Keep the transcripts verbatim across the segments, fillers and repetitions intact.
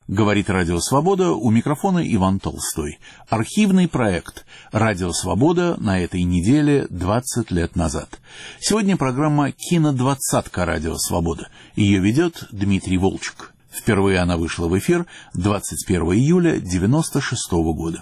Говорит Радио Свобода, у микрофона Иван Толстой. Архивный проект «Радио Свобода» на этой неделе двадцать лет назад. Сегодня программа «Кинодвадцатка» Радио Свобода. Ее ведет Дмитрий Волчек. Впервые она вышла в эфир двадцать первого июля девяносто шестого года.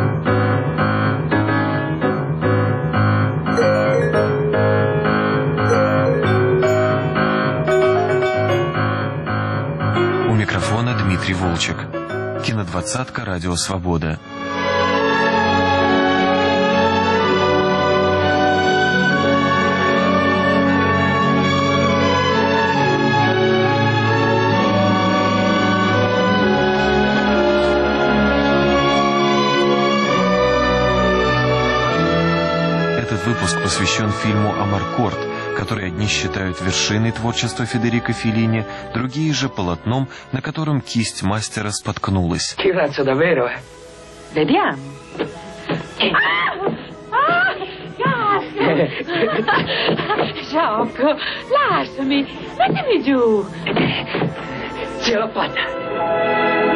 У микрофона Дмитрий Волчек. Кинодвадцатка Радио Свобода. Этот выпуск посвящен фильму «Амаркорд», который одни считают вершиной творчества Федерико Феллини, другие же полотном, на котором кисть мастера споткнулась. Grazie davvero. Vediamo. Gioco, lasciami, mettimi giù. Ce l'ho fatta.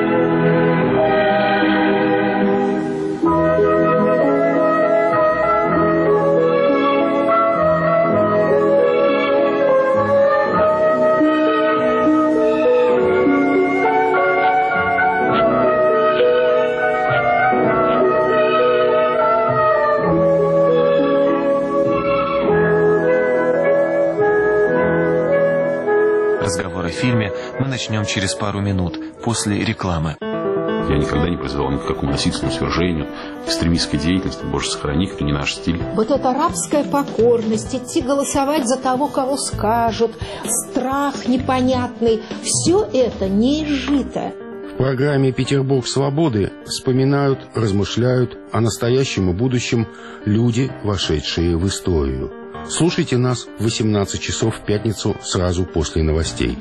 Разговор о фильме мы начнем через пару минут, после рекламы. Я никогда не призывал ни к какому насильственному свержению, экстремистской деятельности, боже сохрани, это не наш стиль. Вот эта рабская покорность, идти голосовать за того, кого скажут, страх непонятный, все это не изжито. В программе «Петербург свободы» вспоминают, размышляют о настоящем и будущем люди, вошедшие в историю. Слушайте нас в восемнадцать часов в пятницу сразу после новостей.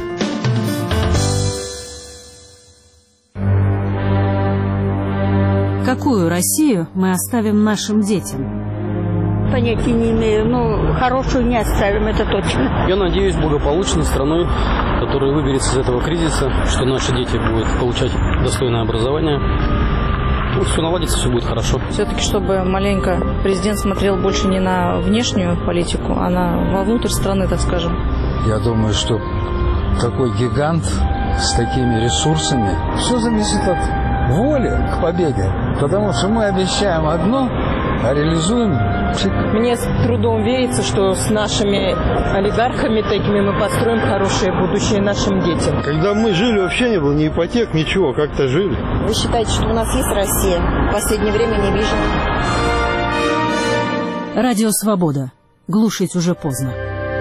Какую Россию мы оставим нашим детям? Понятия не имею, но хорошую не оставим, это точно. Я надеюсь благополучной страной, которая выберется из этого кризиса, что наши дети будут получать достойное образование. Вот все наладится, все будет хорошо. Все-таки, чтобы маленько президент смотрел больше не на внешнюю политику, а на вовнутрь страны, так скажем. Я думаю, что такой гигант с такими ресурсами, все зависит от воли к победе. Потому что мы обещаем одно, а реализуем. Мне с трудом верится, что с нашими олигархами такими мы построим хорошее будущее нашим детям. Когда мы жили, вообще не было ни ипотек, ничего, как-то жили. Вы считаете, что у нас есть Россия? В последнее время не вижу. Радио Свобода. Глушить уже поздно.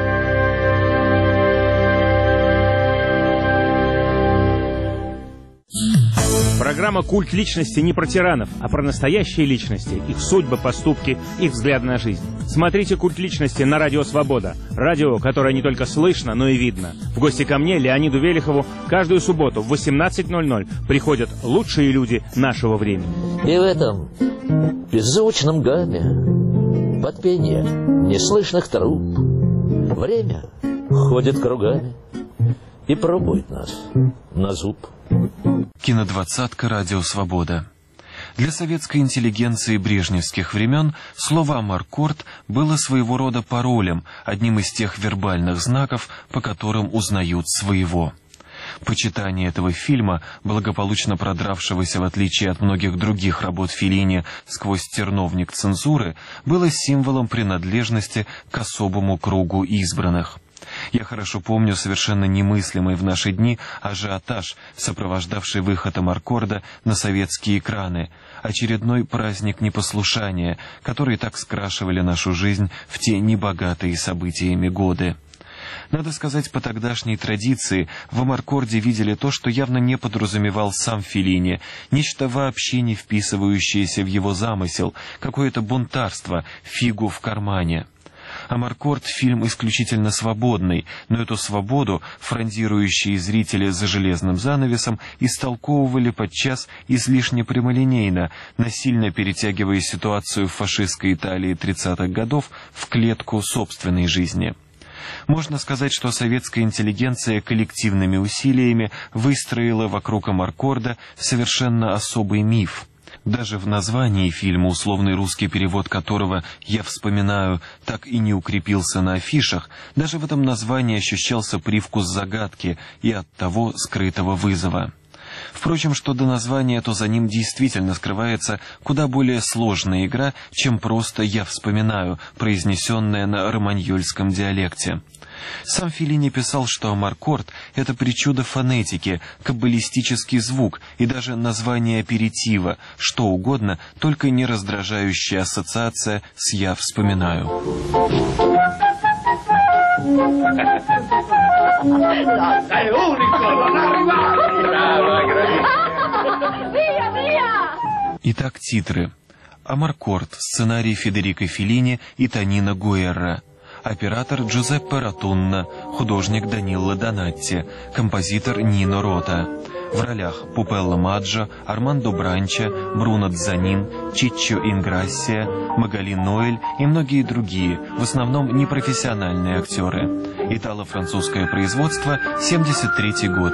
Программа «Культ личности» не про тиранов, а про настоящие личности, их судьбы, поступки, их взгляд на жизнь. Смотрите «Культ личности» на Радио Свобода. Радио, которое не только слышно, но и видно. В гости ко мне, Леониду Велихову, каждую субботу в восемнадцать ноль ноль приходят лучшие люди нашего времени. И в этом беззвучном гамме, под пение неслышных труб, время ходит кругами и пробует нас на зуб. Кинодвадцатка Радио Свобода. Для советской интеллигенции брежневских времен слово «Амаркорд» было своего рода паролем, одним из тех вербальных знаков, по которым узнают своего. Почитание этого фильма, благополучно продравшегося, в отличие от многих других работ Феллини, сквозь терновник цензуры, было символом принадлежности к особому кругу избранных. Я хорошо помню совершенно немыслимый в наши дни ажиотаж, сопровождавший выход Амаркорда на советские экраны, очередной праздник непослушания, который так скрашивали нашу жизнь в те небогатые событиями годы. Надо сказать, по тогдашней традиции в Амаркорде видели то, что явно не подразумевал сам Феллини, нечто вообще не вписывающееся в его замысел, какое-то бунтарство, фигу в кармане. «Амаркорд» — фильм исключительно свободный, но эту свободу фрондирующие зрители за железным занавесом истолковывали подчас излишне прямолинейно, насильно перетягивая ситуацию в фашистской Италии тридцатых годов в клетку собственной жизни. Можно сказать, что советская интеллигенция коллективными усилиями выстроила вокруг Амаркорда совершенно особый миф. Даже в названии фильма, условный русский перевод которого «Я вспоминаю» так и не укрепился на афишах, даже в этом названии ощущался привкус загадки и оттого скрытого вызова. Впрочем, что до названия, то за ним действительно скрывается куда более сложная игра, чем просто «я вспоминаю», произнесенная на романьольском диалекте. Сам Феллини писал, что Амаркорд — это причуда фонетики, каббалистический звук и даже название аперитива, что угодно, только не раздражающая ассоциация с «я вспоминаю». Итак, титры. Амаркорд. Сценарий Федерико Феллини и Тонино Гуэрра. Оператор Джузеппе Ротунна, художник Данило Донатти, композитор Нино Рота. В ролях Пупелло Маджо, Армандо Бранча, Бруно Дзанин, Чиччо Инграссия, Магали Ноэль и многие другие, в основном непрофессиональные актеры. Итало-французское производство, семьдесят третий год.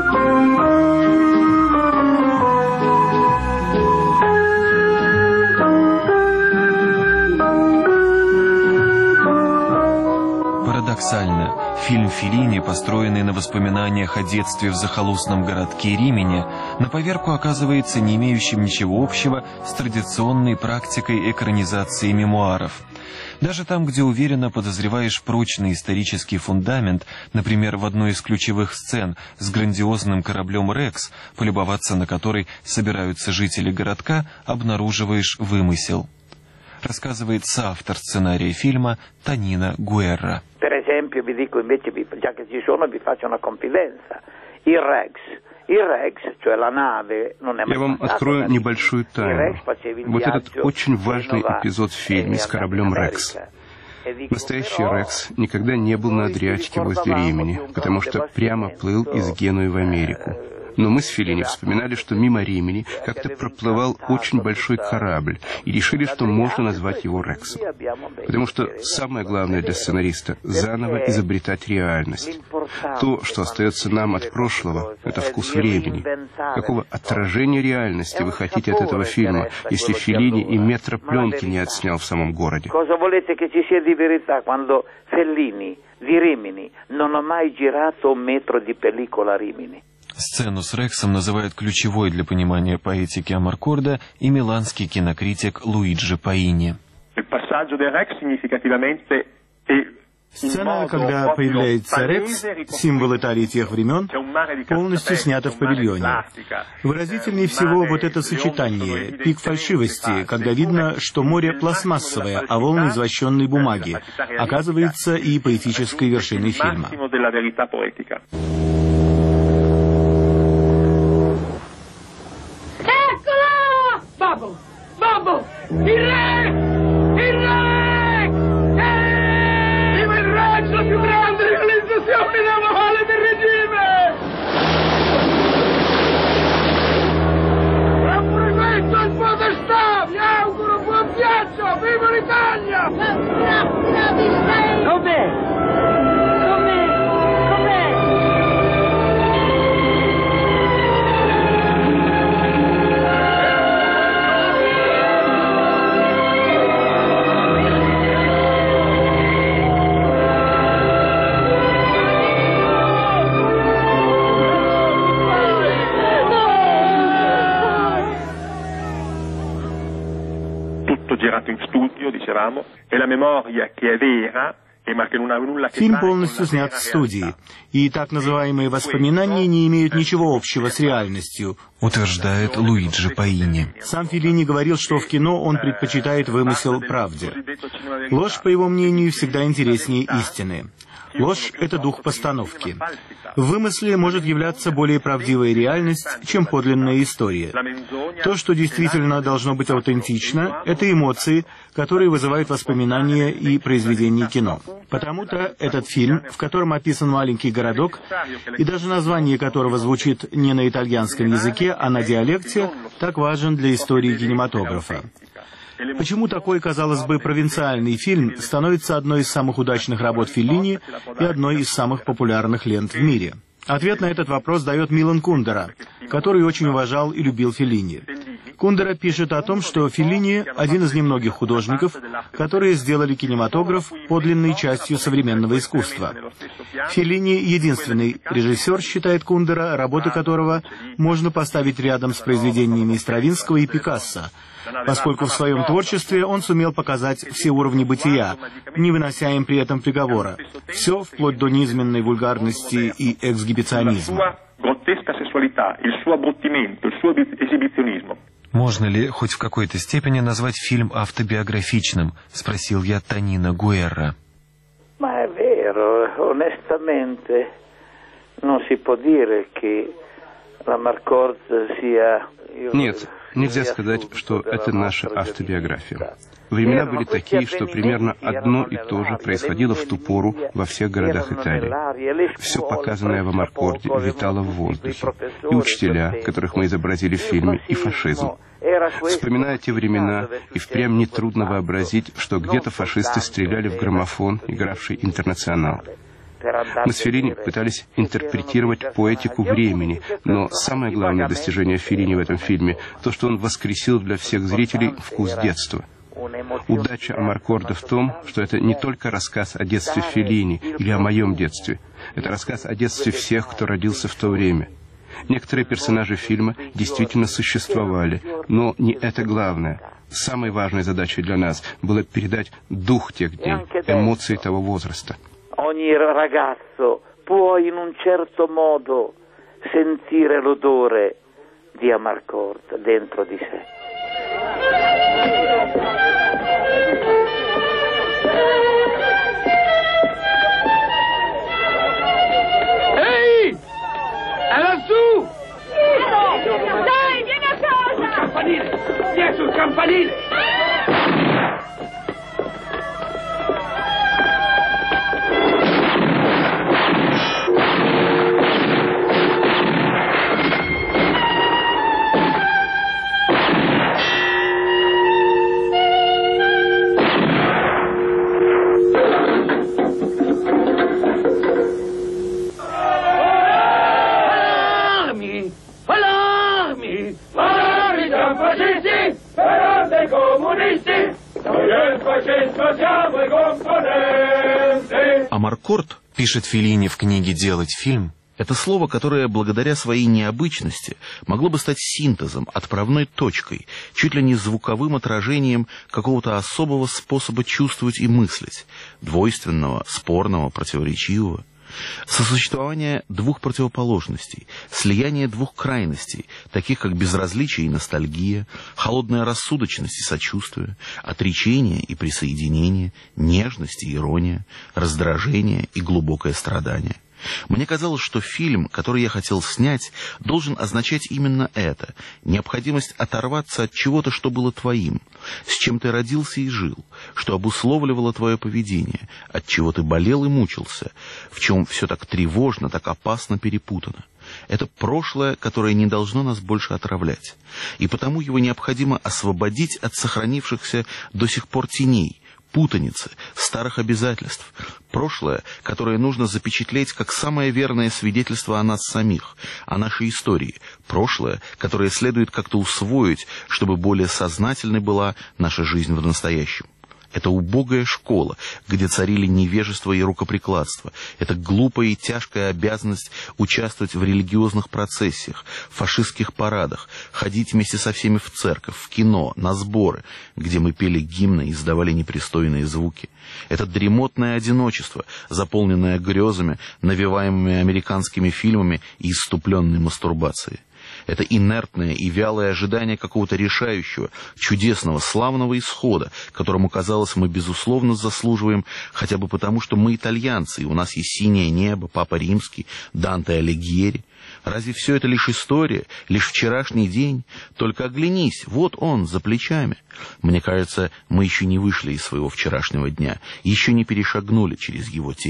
Парадоксально, фильм Феллини, построенный на воспоминаниях о детстве в захолустном городке Римини, на поверку оказывается не имеющим ничего общего с традиционной практикой экранизации мемуаров. Даже там, где уверенно подозреваешь прочный исторический фундамент, например, в одной из ключевых сцен с грандиозным кораблем «Рекс», полюбоваться на который собираются жители городка, обнаруживаешь вымысел. Рассказывает соавтор сценария фильма Тонино Гуэрра. Per esempio, vi dico invece, già che ci sono, vi faccio una confidenza. Il Rex, il Rex, cioè la nave, non è mai. Я вам открою небольшую тайну. Вот этот очень важный эпизод в фильме с кораблем «Рекс». Настоящий «Рекс» никогда не был на Адриатике возле Римини, потому что прямо плыл из Генуи в Америку. Но мы с Феллини вспоминали, что мимо Римини как-то проплывал очень большой корабль, и решили, что можно назвать его «Рексом». Потому что самое главное для сценариста — заново изобретать реальность. То, что остается нам от прошлого, — это вкус времени. Какого отражения реальности вы хотите от этого фильма, если Феллини и метра пленки не отснял в самом городе? Сцену с Рексом называют ключевой для понимания поэтики Амаркорда и миланский кинокритик Луиджи Паини. Сцена, когда появляется Рекс, символ Италии тех времен, полностью снята в павильоне. Выразительнее всего вот это сочетание, пик фальшивости, когда видно, что море пластмассовое, а волны извращенной бумаги, оказывается и поэтической вершиной фильма. Babbo! Babbo! Il Rex! Il Rex! Eh! Viva il Rex, la più grande realizzazione navale del regime! Buon progetto al podestà! Vi auguro buon viaggio! Viva l'Italia! Dov'è? Dov'è? Dov'è? girato in studio, dicevamo, e la memoria che è vera, ma che non ha nulla a che Фильм fare con полностью la снят vera в студии, realtà. и так называемые воспоминания не имеют ничего общего с реальностью, утверждает Луиджи Паини. Сам Феллини говорил, что в кино он предпочитает вымысел правде. Ложь, по его мнению, всегда интереснее истины. Ложь — это дух постановки. В вымысле может являться более правдивая реальность, чем подлинная история. То, что действительно должно быть аутентично, это эмоции, которые вызывают воспоминания и произведения кино. Потому-то этот фильм, в котором описан маленький городок, и даже название которого звучит не на итальянском языке, а на диалекте, так важен для истории кинематографа. Почему такой, казалось бы, провинциальный фильм становится одной из самых удачных работ Феллини и одной из самых популярных лент в мире? Ответ на этот вопрос дает Милан Кундера, который очень уважал и любил Феллини. Кундера пишет о том, что Феллини – один из немногих художников, которые сделали кинематограф подлинной частью современного искусства. Феллини – единственный режиссер, считает Кундера, работы которого можно поставить рядом с произведениями Стравинского и Пикассо, поскольку в своем творчестве он сумел показать все уровни бытия, не вынося им при этом приговора. Все вплоть до низменной вульгарности и эксгибиционизма. «Можно ли хоть в какой-то степени назвать фильм автобиографичным?» — спросил я Тонино Гуэрра. Ma è vero, onestamente non si può dire che la Marcord sia... Нет, нельзя сказать, что это наша автобиография. Времена были такие, что примерно одно и то же происходило в ту пору во всех городах Италии. Все показанное в Амаркорде витало в воздухе. И учителя, которых мы изобразили в фильме, и фашизм. Вспоминая те времена, и впрямь нетрудно вообразить, что где-то фашисты стреляли в граммофон, игравший «Интернационал». Мы с Феллини пытались интерпретировать поэтику времени, но самое главное достижение Феллини в этом фильме — то, что он воскресил для всех зрителей вкус детства. Удача Амаркорда в том, что это не только рассказ о детстве Феллини или о моем детстве. Это рассказ о детстве всех, кто родился в то время. Некоторые персонажи фильма действительно существовали, но не это главное. Самой важной задачей для нас было передать дух тех дней, эмоции того возраста. Ogni ragazzo può in un certo modo sentire l'odore di Amarcord dentro di sé. Ehi! È lassù! Dai, vieni a casa! Sul campanile! Via sul campanile! Амаркорд, пишет Феллини в книге «Делать фильм», это слово, которое благодаря своей необычности могло бы стать синтезом, отправной точкой, чуть ли не звуковым отражением какого-то особого способа чувствовать и мыслить, двойственного, спорного, противоречивого. Сосуществование двух противоположностей, слияние двух крайностей, таких как безразличие и ностальгия, холодная рассудочность и сочувствие, отречение и присоединение, нежность и ирония, раздражение и глубокое страдание. Мне казалось, что фильм, который я хотел снять, должен означать именно это – необходимость оторваться от чего-то, что было твоим, с чем ты родился и жил, что обусловливало твое поведение, от чего ты болел и мучился, в чем все так тревожно, так опасно перепутано. Это прошлое, которое не должно нас больше отравлять, и потому его необходимо освободить от сохранившихся до сих пор теней, путаницы, старых обязательств, прошлое, которое нужно запечатлеть как самое верное свидетельство о нас самих, о нашей истории, прошлое, которое следует как-то усвоить, чтобы более сознательной была наша жизнь в настоящем. Это убогая школа, где царили невежество и рукоприкладство. Это глупая и тяжкая обязанность участвовать в религиозных процессиях, фашистских парадах, ходить вместе со всеми в церковь, в кино, на сборы, где мы пели гимны и издавали непристойные звуки. Это дремотное одиночество, заполненное грезами, навеваемыми американскими фильмами и исступленной мастурбацией. Это инертное и вялое ожидание какого-то решающего, чудесного, славного исхода, которому, казалось, мы безусловно заслуживаем, хотя бы потому, что мы итальянцы, и у нас есть синее небо, Папа Римский, Данте Алигьери. Разве все это лишь история, лишь вчерашний день? Только оглянись, вот он, за плечами. Мне кажется, мы еще не вышли из своего вчерашнего дня, еще не перешагнули через его тень.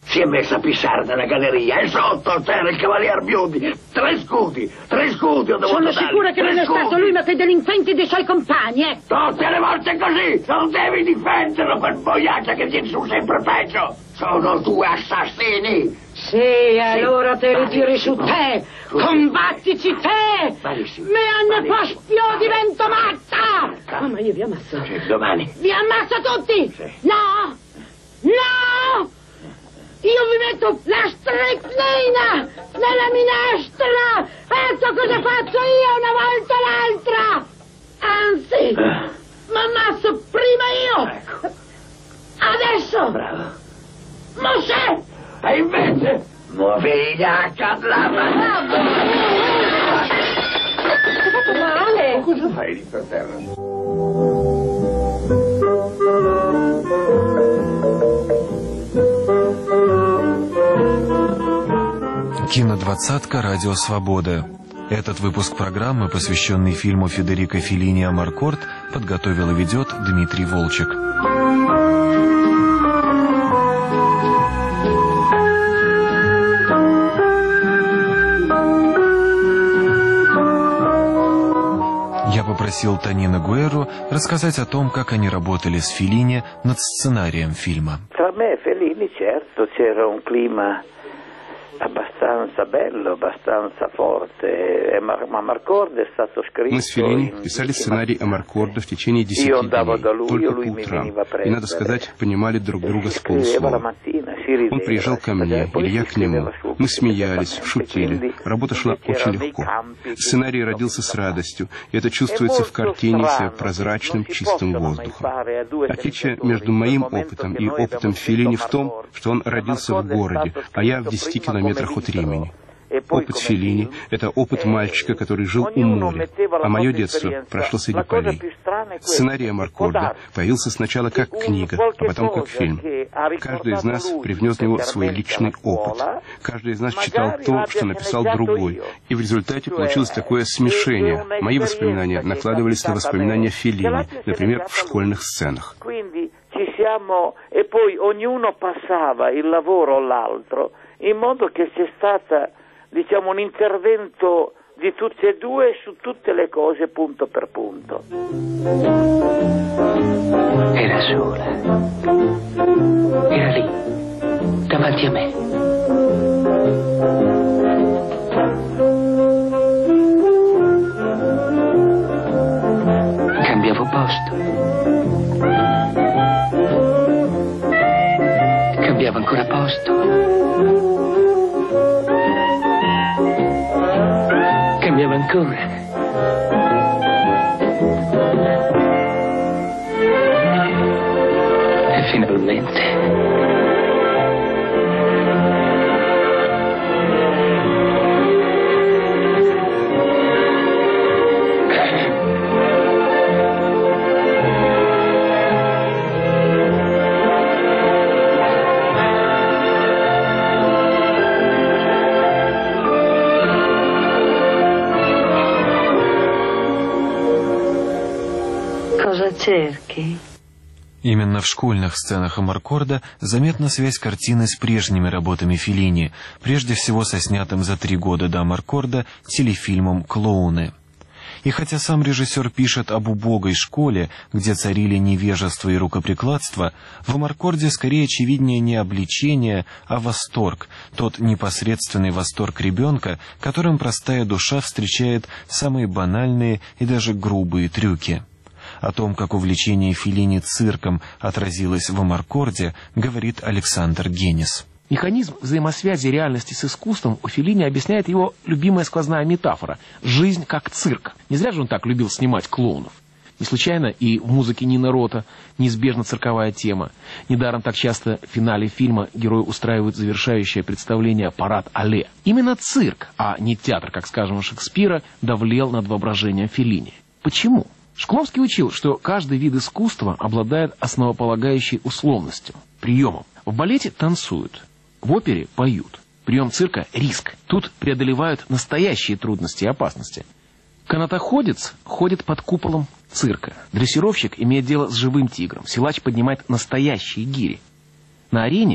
Si è messa a pissare nella galleria e sotto c'era il cavalier Biondi. Tre scudi, tre scudi ho dovuto Sono dargli. sicura che tre non è scudi. stato lui, ma quei delinquenti dei suoi compagni, eh? Tutte le volte così, non devi difenderlo, quel boiaccia che viene su sempre peggio. Sono due assassini. Sì, allora te li tiri su te. Combattici te. Malissimo. Me hanno posto, io divento matta. Oh, ma io vi ammazzo. Sì, domani. Vi ammazzo tutti. Sì. No, no. Io vi metto la strychnina nella minestra! Ecco cosa faccio io una volta l'altra! Anzi, eh. m'ammazzo prima io! Ecco. Adesso! Bravo. Mosè! E invece, movigliacca la mano! Ti ho fatto male! Cosa fai lì per terra? Кинодвадцатка «Радио Свобода». Этот выпуск программы, посвященный фильму Федерико Феллини «Амаркорд», подготовил и ведет Дмитрий Волчек. Я попросил Тонину Гуэрру рассказать о том, как они работали с Феллини над сценарием фильма. Tra me e Fellini, certo, c'era un clima abbastanza bello, abbastanza forte. Амаркорд è stato scritto. Мы с Феллини писали сценарий Амаркорда в течение десяти дней, только по утрам. И, надо сказать, понимали друг друга с полуслова. Он приезжал ко мне, или я к нему. Мы смеялись, шутили. Работа шла очень легко. Сценарий родился с радостью, и это чувствуется в картине себя прозрачным, чистым воздухом. Отличие между моим опытом и опытом Феллини в том, что он родился в городе, а я в десяти километрах от Римени. Опыт Феллини — это опыт мальчика, который жил у моря, а мое детство прошло среди полей. Сценарий Амаркорда появился сначала как книга, а потом как фильм. Каждый из нас привнес в него свой личный опыт. Каждый из нас читал то, что написал другой. И в результате получилось такое смешение. Мои воспоминания накладывались на воспоминания Феллини, например, в школьных сценах. E poi ognuno passava il lavoro all'altro, in modo che c'è stata, diciamo, un intervento di tutti e due su tutte le cose punto per punto. Era sola. Era lì, davanti a me. Cambiavo posto. Cambiava ancora posto. Cambiava ancora. E finalmente. Именно в школьных сценах Амаркорда заметна связь картины с прежними работами Феллини, прежде всего со снятым за три года до Амаркорда телефильмом «Клоуны». И хотя сам режиссер пишет об убогой школе, где царили невежество и рукоприкладство, в Амаркорде скорее очевиднее не обличение, а восторг, тот непосредственный восторг ребенка, которым простая душа встречает самые банальные и даже грубые трюки. О том, как увлечение Феллини цирком отразилось в Амаркорде, говорит Александр Генис. Механизм взаимосвязи реальности с искусством у Феллини объясняет его любимая сквозная метафора – жизнь как цирк. Не зря же он так любил снимать клоунов. Не случайно и в музыке Нино Рота неизбежна цирковая тема. Недаром так часто в финале фильма герои устраивают завершающее представление «Парад Алле». Именно цирк, а не театр, как, скажем, у Шекспира, давлел над воображением Феллини. Почему? Шкловский учил, что каждый вид искусства обладает основополагающей условностью, приемом. В балете танцуют, в опере поют. Прием цирка – риск. Тут преодолевают настоящие трудности и опасности. Канатоходец ходит под куполом цирка. Дрессировщик имеет дело с живым тигром. Силач поднимает настоящие гири. На арене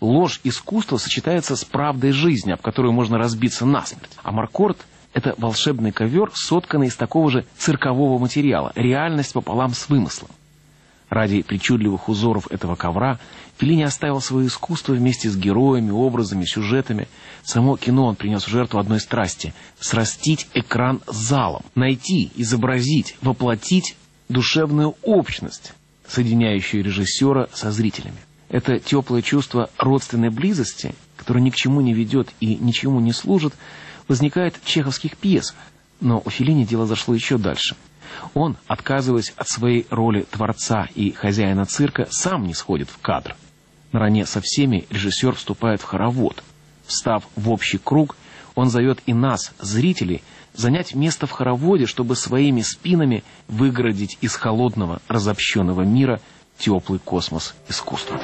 ложь искусства сочетается с правдой жизни, об которую можно разбиться насмерть. А Маркорт — это волшебный ковер, сотканный из такого же циркового материала, реальность пополам с вымыслом. Ради причудливых узоров этого ковра Феллини оставил свое искусство вместе с героями, образами, сюжетами. Само кино он принес в жертву одной страсти — срастить экран с залом, найти, изобразить, воплотить душевную общность, соединяющую режиссера со зрителями. Это теплое чувство родственной близости, которое ни к чему не ведет и ничему не служит, возникает в чеховских пьесах. Но у Феллини дело зашло еще дальше. Он, отказываясь от своей роли творца и хозяина цирка, сам не сходит в кадр. Наравне со всеми режиссер вступает в хоровод. Встав в общий круг, он зовет и нас, зрителей, занять место в хороводе, чтобы своими спинами выгородить из холодного, разобщенного мира теплый космос искусства.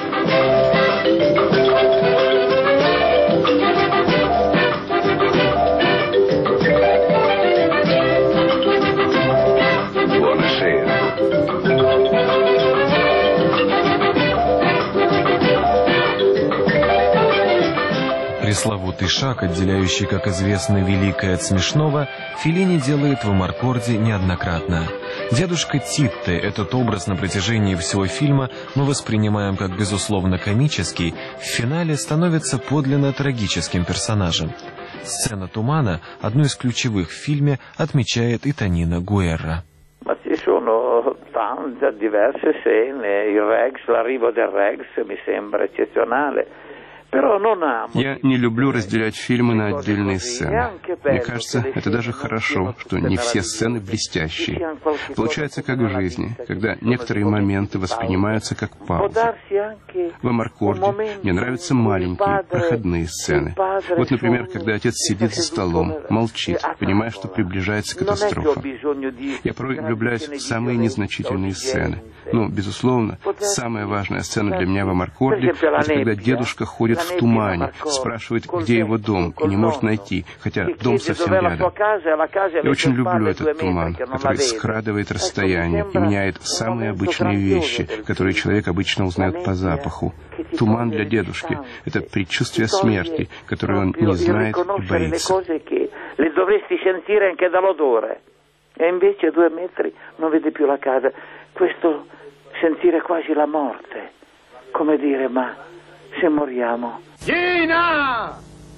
Пресловутый шаг, отделяющий, как известно, великое от смешного, Феллини делает в «Амаркорде» неоднократно. Дедушка Титте, этот образ на протяжении всего фильма мы воспринимаем как безусловно комический, в финале становится подлинно трагическим персонажем. Сцена тумана, одну из ключевых в фильме, отмечает и Тонина Гуэрра. Tante diverse scene, il Rex, l'arrivo del Rex mi sembra eccezionale. Я не люблю разделять фильмы на отдельные сцены. Мне кажется, это даже хорошо, что не все сцены блестящие. Получается, как в жизни, когда некоторые моменты воспринимаются как пауза. В «Амаркорде» мне нравятся маленькие, проходные сцены. Вот, например, когда отец сидит за столом, молчит, понимая, что приближается катастрофа. Я порой влюбляюсь в самые незначительные сцены. Но, безусловно, самая важная сцена для меня в «Амаркорде» — это когда дедушка ходит в тумане, спрашивает, где его дом, и не может найти, хотя дом совсем рядом. Я очень люблю этот туман, который скрадывает расстояние и меняет самые обычные вещи, которые человек обычно узнает по запаху. Туман для дедушки — это предчувствие смерти, которое он не знает и боится. E invece a due metri non vede più la casa. Questo sentire quasi la morte, come dire, ma se moriamo. Gina!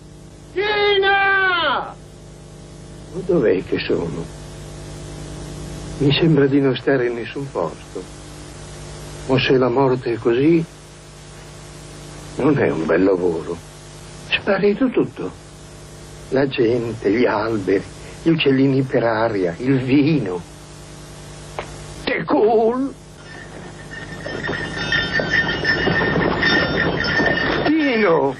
Gina! Ma dov'è che sono? Mi sembra di non stare in nessun posto. O se la morte è così, non è un bel lavoro. Sparito tutto. La gente, gli alberi, gli uccellini per aria, il vino. Che cool! Tino!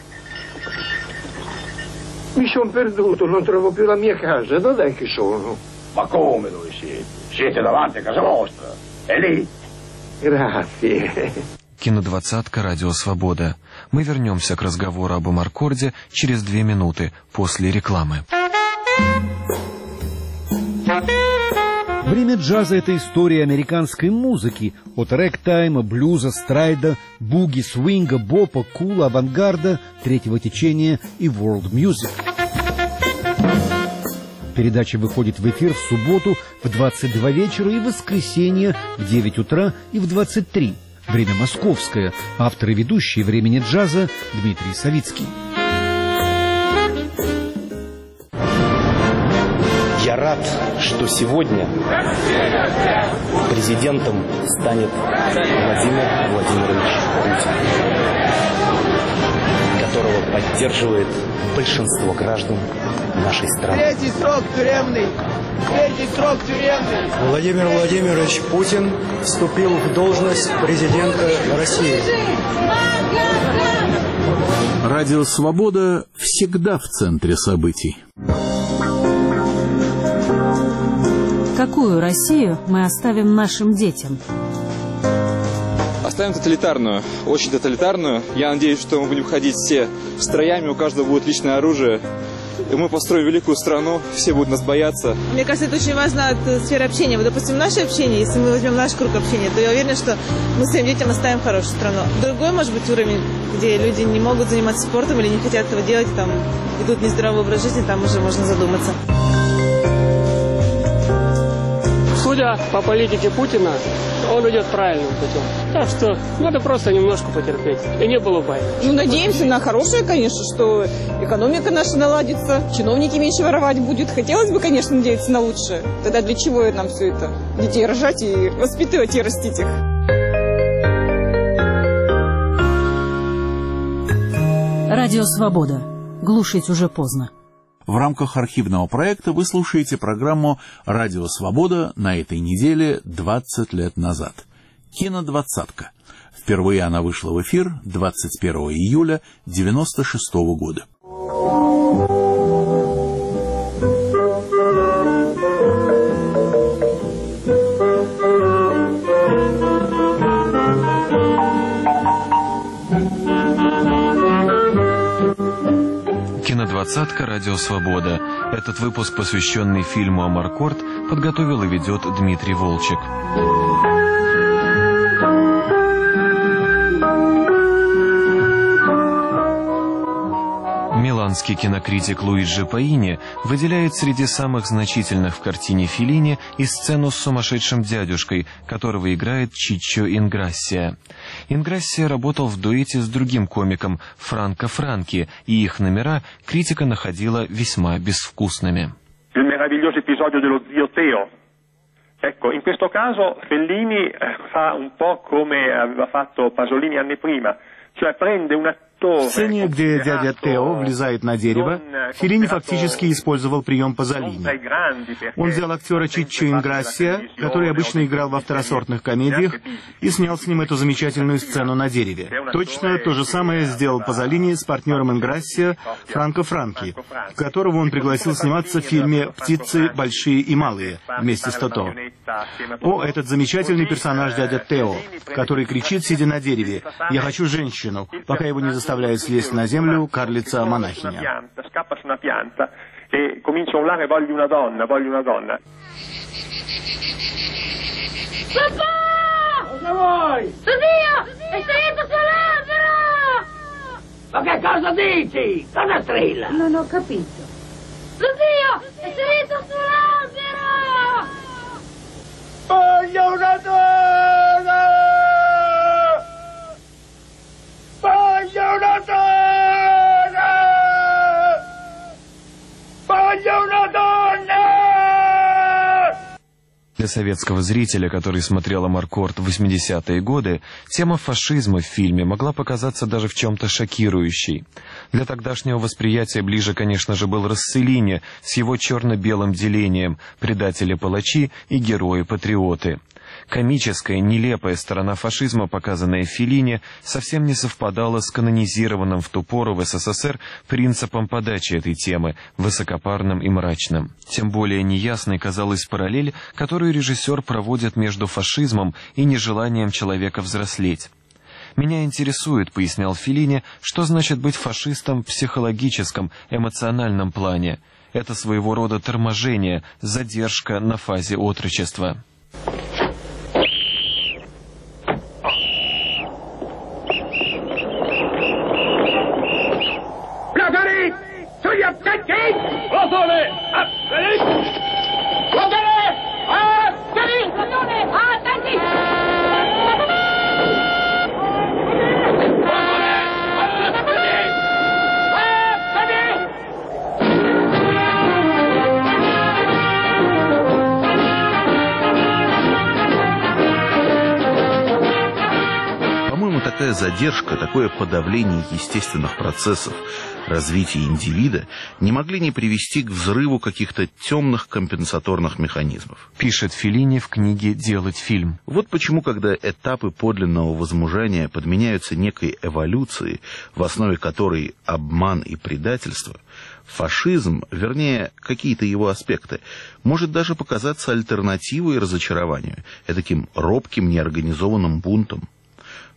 Mi sono perduto, non trovo più la mia casa. Dov'è che sono? Ma come dove siete? Siete davanti a casa vostra. È lì. Grazie. Кинодвадцатка «Радио Свобода». Мы вернемся к разговору об «Амаркорде» через две минуты после рекламы. Время джаза — это история американской музыки, от рэгтайма, блюза, страйда, буги, свинга, бопа, кула, авангарда, третьего течения и world music. Передача выходит в эфир в субботу в двадцать два вечера и в воскресенье в девять утра и в двадцать три. Время московское. Автор и ведущий «Времени джаза» Дмитрий Савицкий. Я рад, что сегодня президентом станет Владимир Владимирович Путин, которого поддерживает большинство граждан нашей страны. Третий срок тюремный! Третий срок тюремный! Владимир Владимирович Путин вступил в должность президента России. Радио «Свобода» всегда в центре событий. Какую Россию мы оставим нашим детям? Оставим тоталитарную, очень тоталитарную. Я надеюсь, что мы будем ходить все строями, у каждого будет личное оружие. и мы построим великую страну, все будут нас бояться. Мне кажется, это очень важно от сферы общения. Вот, допустим, наше общение, если мы возьмем наш круг общения, то я уверена, что мы своим детям оставим хорошую страну. Другой, может быть, уровень, где люди не могут заниматься спортом или не хотят этого делать, там идут нездоровый образ жизни, там уже можно задуматься. Судя по политике Путина, он идет правильным путем. Так что надо просто немножко потерпеть. И не было бай. Ну, надеемся на хорошее, конечно, что экономика наша наладится, чиновники меньше воровать будут. Хотелось бы, конечно, надеяться на лучшее. Тогда для чего нам все это? Детей рожать и воспитывать и растить их. Радио «Свобода». Глушить уже поздно. В рамках архивного проекта вы слушаете программу «Радио Свобода» на этой неделе двадцать лет назад. Кинодвадцатка. Впервые она вышла в эфир двадцать первого июля девяносто шестого года. Кинодвадцатка «Радио Свобода». Этот выпуск, посвященный фильму «Амаркорд», подготовил и ведет Дмитрий Волчек. Миланский кинокритик Луиджи Паини выделяет среди самых значительных в картине Феллини и сцену с сумасшедшим дядюшкой, которого играет Чиччо Инграссия. Инграссия работал в дуэте с другим комиком Франко Франки, и их номера критика находила весьма безвкусными. Il meraviglioso episodio dello zio Teo. Ecco, in questo caso Fellini fa un po' come aveva fatto Pasolini anni prima, cioè prende un attore. В сцене, где дядя Тео влезает на дерево, Феллини фактически использовал прием Пазолини. Он взял актера Чиччо Инграссия, который обычно играл во второсортных комедиях, и снял с ним эту замечательную сцену на дереве. Точно то же самое сделал Пазолини с партнером Инграссия Франко Франки, которого он пригласил сниматься в фильме «Птицы большие и малые» вместе с Тото. О, этот замечательный персонаж дядя Тео, который кричит, сидя на дереве: «Я хочу женщину», пока его не заставляют слезть на землю карлица-монахиня. Papà! Cosa vuoi? Zio, è salito sull'albero! Ma che cosa dici? Cosa strilla? Non ho capito. Zio, è salito sull'albero! Voglio una donna! Voglio una donna! Voglio una donna! Для советского зрителя, который смотрел «Амаркорд» в восьмидесятые годы, тема фашизма в фильме могла показаться даже в чем-то шокирующей. Для тогдашнего восприятия ближе, конечно же, был Росселлини с его черно-белым делением «предатели-палачи» и герои-патриоты. Комическая, нелепая сторона фашизма, показанная в Феллини, совсем не совпадала с канонизированным в ту пору в СССР принципом подачи этой темы, высокопарным и мрачным. Тем более неясной казалась параллель, которую режиссер проводит между фашизмом и нежеланием человека взрослеть. «Меня интересует», — пояснял Феллини, — «что значит быть фашистом в психологическом, эмоциональном плане. Это своего рода торможение, задержка на фазе отрочества». Sugli attenti! Guardone! Attenti! Guardone! Attenti! Guardone! Attenti! По-моему, такая задержка, такое подавление естественных процессов развития индивида не могли не привести к взрыву каких-то темных компенсаторных механизмов. Пишет Феллини в книге «Делать фильм». Вот почему, когда этапы подлинного возмужания подменяются некой эволюцией, в основе которой обман и предательство, фашизм, вернее, какие-то его аспекты, может даже показаться альтернативой разочарованию, этаким робким неорганизованным бунтом.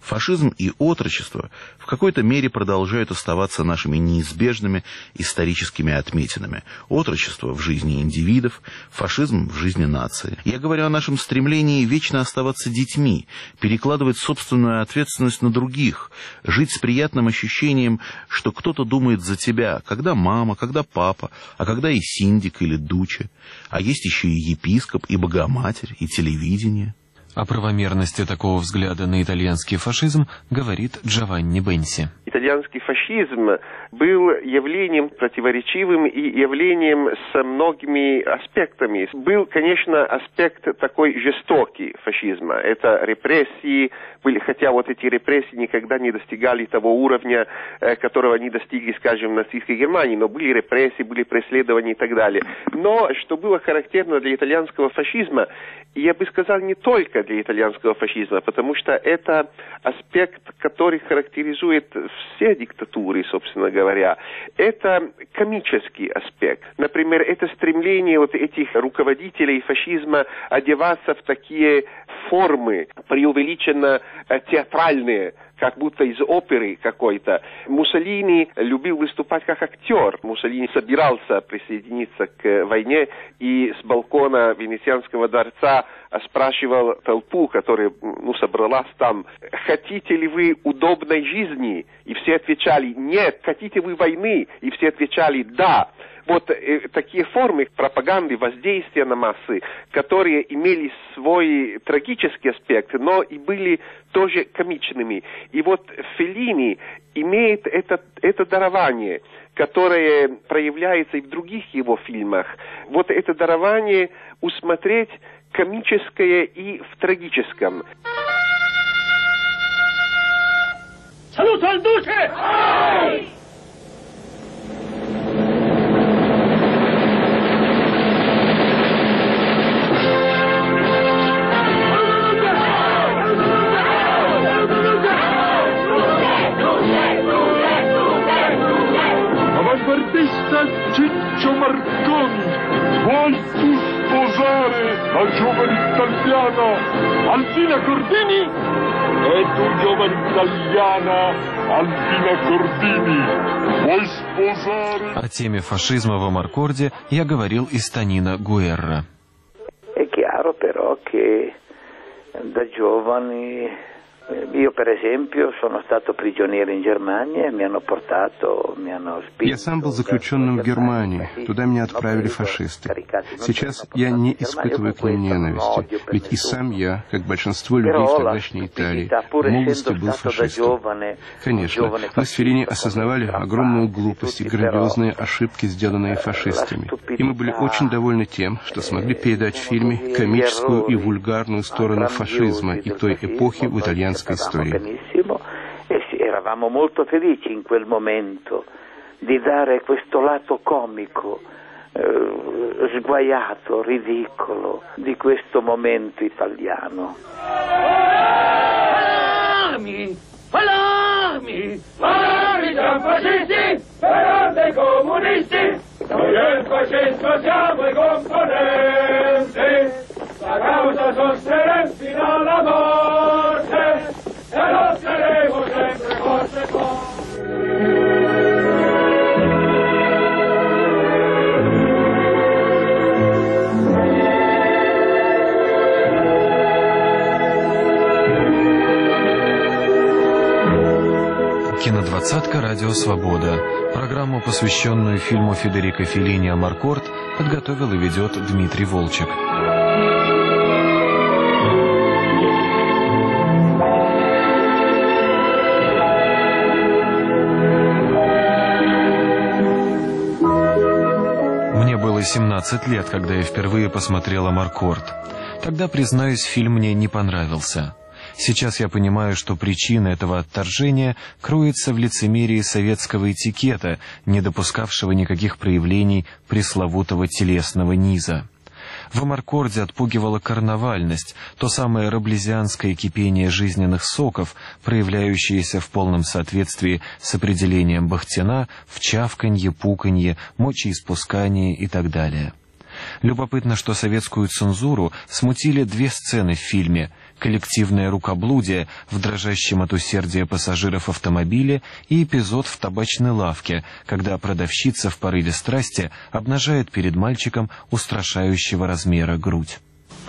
Фашизм и отрочество в какой-то мере продолжают оставаться нашими неизбежными историческими отметинами. Отрочество в жизни индивидов, фашизм в жизни нации. Я говорю о нашем стремлении вечно оставаться детьми, перекладывать собственную ответственность на других, жить с приятным ощущением, что кто-то думает за тебя, когда мама, когда папа, а когда и синдик или дуча. А есть еще и епископ, и Богоматерь, и телевидение. О правомерности такого взгляда на итальянский фашизм говорит Джованни Бенси. Итальянский фашизм был явлением противоречивым и явлением с многими аспектами. Был, конечно, аспект такой жестокий фашизма. Это репрессии, были, хотя вот эти репрессии никогда не достигали того уровня, которого они достигли, скажем, в нацистской Германии, но были репрессии, были преследования и так далее. Но что было характерно для итальянского фашизма, я бы сказал, не только для итальянского фашизма, потому что это аспект, который характеризует все диктатуры, собственно говоря. Это комический аспект. Например, это стремление вот этих руководителей фашизма одеваться в такие формы, преувеличенно театральные, как будто из оперы какой-то. Муссолини любил выступать как актер. Муссолини собирался присоединиться к войне и с балкона Венецианского дворца спрашивал толпу, которая ну, собралась там: хотите ли вы удобной жизни? И все отвечали нет. Хотите вы войны? И все отвечали да. Вот э, такие формы пропаганды, воздействия на массы, которые имели свой трагический аспект, но и были тоже комичными. И вот Феллини имеет это, это дарование, которое проявляется и в других его фильмах. Вот это дарование усмотреть комическое и в трагическом. Салют al duce! Avantgardista Ciccio Marconi vuol tu sposare la giovane italiana Albina Cordini? E tu, giovane italiana Albina Cordini, vuoi sposare? О теме фашизма в Амаркорде я говорил и с Тонино Гуэрра. È chiaro però che da giovani io per esempio sono stato prigioniero in Germania e mi hanno portato, mi hanno spinto. Я сам был заключенным в Германии. Туда меня отправили фашисты. Сейчас я не испытываю к ним ненависти, ведь и сам я, как большинство людей в тогдашней Италии, в молодости был фашистом. Конечно, мы с Феллини осознавали огромную глупость и грандиозные ошибки, сделанные фашистами. И мы были очень довольны тем, что смогли передать в фильме комическую и вульгарную сторону фашизма и той эпохи в итальянской benissimo e eravamo molto felici in quel momento di dare questo lato comico, eh, sguaiato, ridicolo di questo momento italiano. Allarmi! Allarmi! Allarmi tra fascisti, però dei comunisti! Noi del fascismo siamo i componenti, la causa sosterremo fino alla morte e lotteremo sempre forte forte. Кинодвадцатка «Радио Свобода». Программу, посвященную фильму Федерико Феллини «Амаркорд», подготовил и ведет Дмитрий Волчек. Мне было семнадцать лет, когда я впервые посмотрел «Амаркорд». Тогда, признаюсь, фильм мне не понравился. Сейчас я понимаю, что причина этого отторжения кроется в лицемерии советского этикета, не допускавшего никаких проявлений пресловутого телесного низа. В «Амаркорде» отпугивала карнавальность, то самое раблезианское кипение жизненных соков, проявляющееся в полном соответствии с определением Бахтина в чавканье, пуканье, мочеиспускании и так далее. Любопытно, что советскую цензуру смутили две сцены в фильме: коллективное рукоблудие в дрожащем от усердия пассажиров автомобиле и эпизод в табачной лавке, когда продавщица в порыве страсти обнажает перед мальчиком устрашающего размера грудь.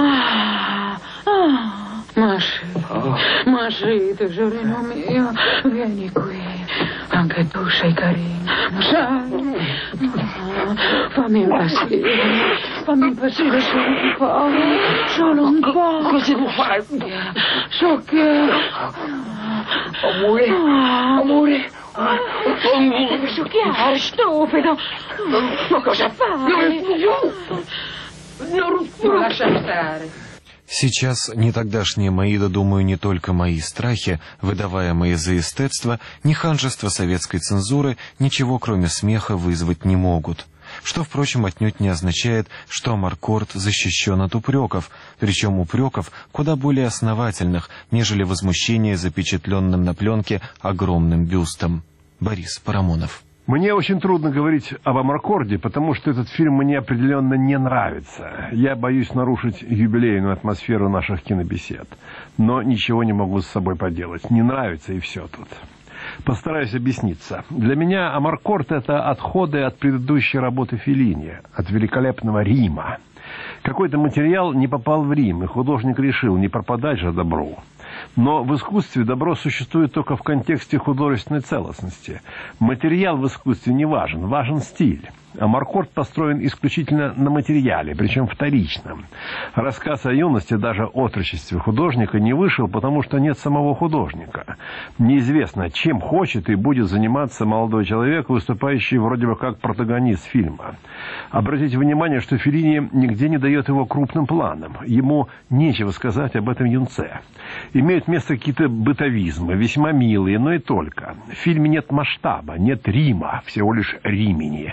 Маши, Маши, tu giorno mio, vieni qui, anche tu sei carina, sai, fammi impazzire, fammi impazzire solo un po', solo un po'. Cosa devo fare? So che... Amore, amore, devi succhiare, stupido, ma cosa fai? Non, non lascia stare. Сейчас не тогдашняя Маида, думаю, не только мои страхи, выдаваемые за эстетство, ни ханжество советской цензуры ничего кроме смеха вызвать не могут. Что, впрочем, отнюдь не означает, что Амаркорд защищен от упреков, причем упреков куда более основательных, нежели возмущение запечатленным на пленке огромным бюстом. Борис Парамонов. Мне очень трудно говорить об Амаркорде, потому что этот фильм мне определенно не нравится. Я боюсь нарушить юбилейную атмосферу наших кинобесед. Но ничего не могу с собой поделать. Не нравится, и все тут. Постараюсь объясниться. Для меня Амаркорд — это отходы от предыдущей работы Феллини, от великолепного Рима. Какой-то материал не попал в Рим, и художник решил, не пропадать же добру. Но в искусстве добро существует только в контексте художественной целостности. Материал в искусстве не важен, важен стиль. Амаркорд построен исключительно на материале, причем вторичном. Рассказ о юности, даже отрочестве художника, не вышел, потому что нет самого художника. Неизвестно, чем хочет и будет заниматься молодой человек, выступающий вроде бы как протагонист фильма. Обратите внимание, что Феллини нигде не дает его крупным планом. Ему нечего сказать об этом юнце. Имеют место какие-то бытовизмы, весьма милые, но и только. В фильме нет масштаба, нет Рима, всего лишь Римени.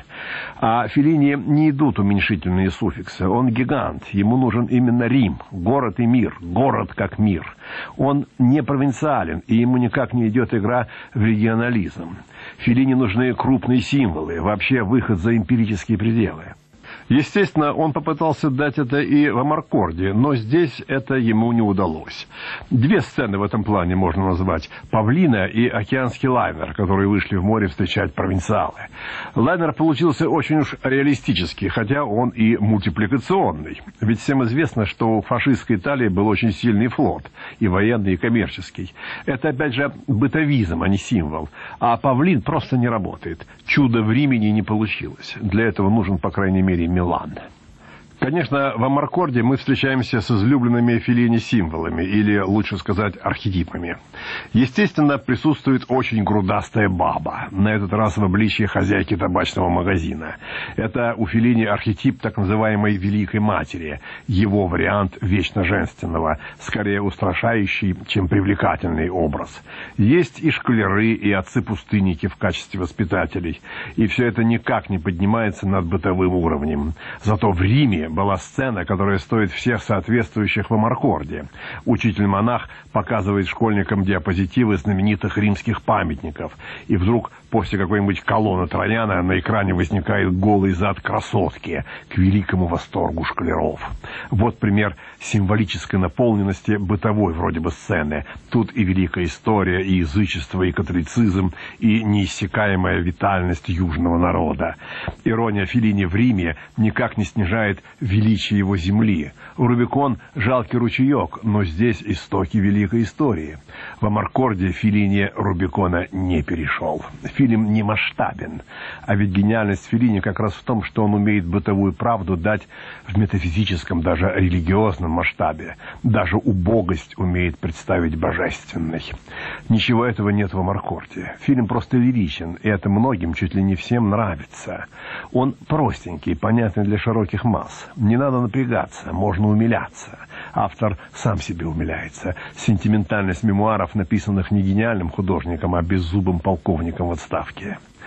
А Феллини не идут уменьшительные суффиксы. Он гигант, ему нужен именно Рим, город и мир, город как мир. Он не провинциален, и ему никак не идет игра в регионализм. Феллини нужны крупные символы, вообще выход за эмпирические пределы. Естественно, он попытался дать это и в Амаркорде, но здесь это ему не удалось. Две сцены в этом плане можно назвать: «Павлина» и «Океанский лайнер», которые вышли в море встречать провинциалы. Лайнер получился очень уж реалистический, хотя он и мультипликационный. Ведь всем известно, что у фашистской Италии был очень сильный флот, и военный, и коммерческий. Это, опять же, бытовизм, а не символ. А «Павлин» просто не работает. Чудо в Римени не получилось. Для этого нужен, по крайней мере, Милан. Конечно, в Амаркорде мы встречаемся с излюбленными Феллини символами, или, лучше сказать, архетипами. Естественно, присутствует очень грудастая баба, на этот раз в обличье хозяйки табачного магазина. Это у Феллини архетип так называемой Великой Матери, его вариант вечно женственного, скорее устрашающий, чем привлекательный образ. Есть и школяры, и отцы-пустынники в качестве воспитателей, и все это никак не поднимается над бытовым уровнем. Зато в Риме была сцена, которая стоит всех соответствующих в Амаркорде. Учитель-монах показывает школьникам диапозитивы знаменитых римских памятников, и вдруг после какой-нибудь колонны Трояна на экране возникает голый зад красотки, к великому восторгу школяров. Вот пример символической наполненности бытовой вроде бы сцены. Тут и великая история, и язычество, и католицизм, и неиссякаемая витальность южного народа. Ирония Феллини в Риме никак не снижает величие его земли. Рубикон — жалкий ручеек, но здесь истоки великой истории. В Амаркорде Феллини Рубикона не перешел. Фильм не масштабен. А ведь гениальность Феллини как раз в том, что он умеет бытовую правду дать в метафизическом, даже религиозном масштабе. Даже убогость умеет представить божественной. Ничего этого нет в Амаркорде. Фильм просто лиричен, и это многим, чуть ли не всем, нравится. Он простенький, понятный для широких масс. Не надо напрягаться, можно умиляться. Автор сам себе умиляется. Сентиментальность мемуаров, написанных не гениальным художником, а беззубым полковником в отставке.